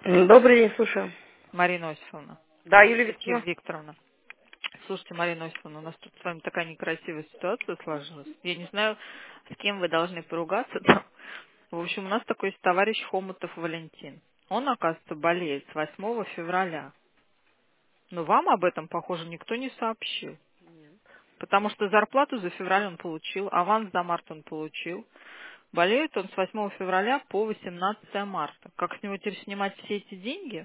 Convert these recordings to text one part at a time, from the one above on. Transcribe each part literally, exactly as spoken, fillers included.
Добрый день, слушаю. Марина Осиповна. Да, Юлия Юлия Викторовна. Викторовна. Слушайте, Марина Осиповна, у нас тут с вами такая некрасивая ситуация сложилась. Я не знаю, с кем вы должны поругаться. Там. В общем, у нас такой есть товарищ Хомутов Валентин. Он, оказывается, болеет с восьмого февраля. Но вам об этом, похоже, никто не сообщил. Потому что зарплату за февраль он получил, аванс за март он получил. Болеет он с восьмого февраля по восемнадцатое марта. Как с него теперь снимать все эти деньги?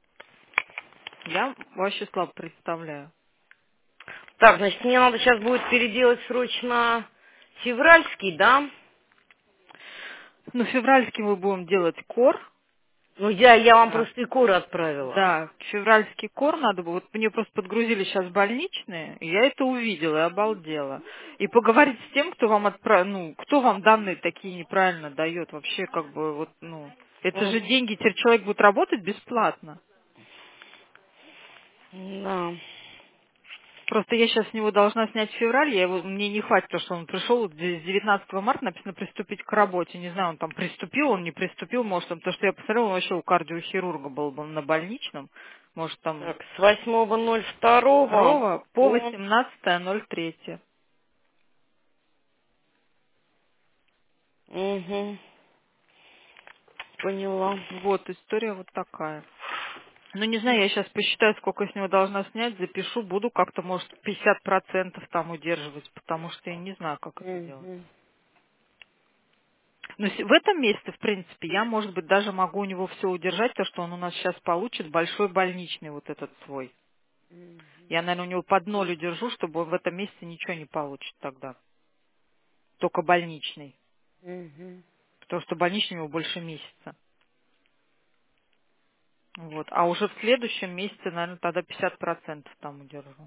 Я вообще слабо представляю. Так, значит, мне надо сейчас будет переделать срочно февральский, да? Ну, февральский мы будем делать кор. Ну, я, я вам Да. просто и коры отправила. Да, февральский кор надо было. Вот мне просто подгрузили сейчас больничные, и я это увидела и обалдела. И поговорить с тем, кто вам отправил, ну, кто вам данные такие неправильно дает. Вообще, как бы, вот, ну, это же Мгм. деньги, теперь человек будет работать бесплатно. Да. Просто я сейчас с него должна снять февраль, я его, мне не хватит, потому что он пришел вот здесь с девятнадцатого марта, написано приступить к работе. Не знаю, он там приступил, он не приступил, может, он, потому что я посмотрела, он вообще у кардиохирурга был, был на больничном, может, там Так, с восьмого ноль второго второго по по... восемнадцатое ноль третье. Угу. Поняла. Вот, история вот такая. Ну, не знаю, я сейчас посчитаю, сколько с него должна снять, запишу, буду как-то, может, пятьдесят процентов там удерживать, потому что я не знаю, как это делать. Угу. Но с- в этом месяце, в принципе, я, может быть, даже могу у него все удержать, то, что он у нас сейчас получит большой больничный вот этот свой. Я, наверное, у него под ноль удержу, чтобы он в этом месяце ничего не получит тогда. Только больничный. Угу. Потому что больничный у него больше месяца. Вот. А уже в следующем месяце, наверное, тогда пятьдесят процентов там удержу.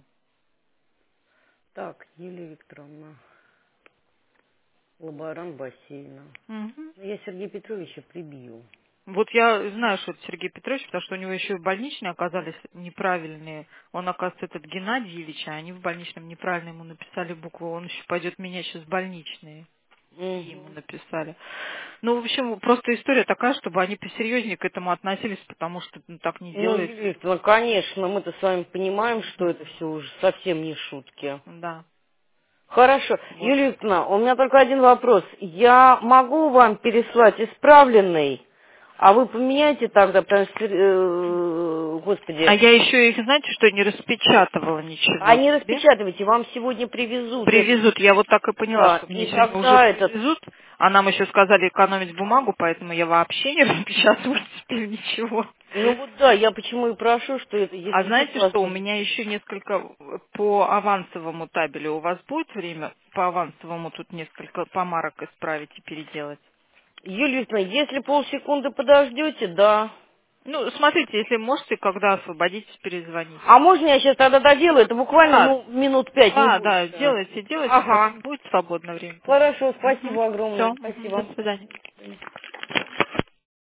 Так, Юлия Викторовна, лаборант бассейна. Мгм. Я Сергея Петровича прибью. Вот я знаю, что это Сергей Петрович, потому что у него еще и больничные оказались неправильные. Он, оказывается, этот Геннадий Ильич, а они в больничном неправильно ему написали букву. Он еще пойдет менять сейчас больничные. И ему Угу. написали. Ну, в общем, просто история такая, чтобы они посерьезнее к этому относились, потому что ну, так не Ну, делается. Юлия Викторовна, конечно, мы-то с вами понимаем, что это Мгм. все уже совсем не шутки. Да. Хорошо. Вот. Юлия Викторовна, у меня только один вопрос. Я могу вам переслать исправленный, а вы поменяйте тогда, потому что, э, господи, А я еще их, знаете, что не распечатывала а ничего не себе. распечатывайте, вам сегодня привезут этот. Привезут, я вот так и поняла, Да, что мне и сегодня уже тогда этот. привезут, а нам еще сказали экономить бумагу, поэтому я вообще не распечатываю теперь ничего. Ну вот да, я почему и прошу, что это, А если есть знаете что, у возможность. меня еще несколько по авансовому табелю. У вас будет время по авансовому тут несколько помарок исправить и переделать? Юлия Викторовна, если полсекунды подождете, да. Ну, смотрите, если можете, когда освободитесь, перезвоните. А можно я сейчас тогда доделаю? Это буквально, Да, ну, минут пять, не да, да, больше. делайте, делайте, Ага. потом будет свободное время. Хорошо, Угу. спасибо Все, огромное. до Спасибо. свидания.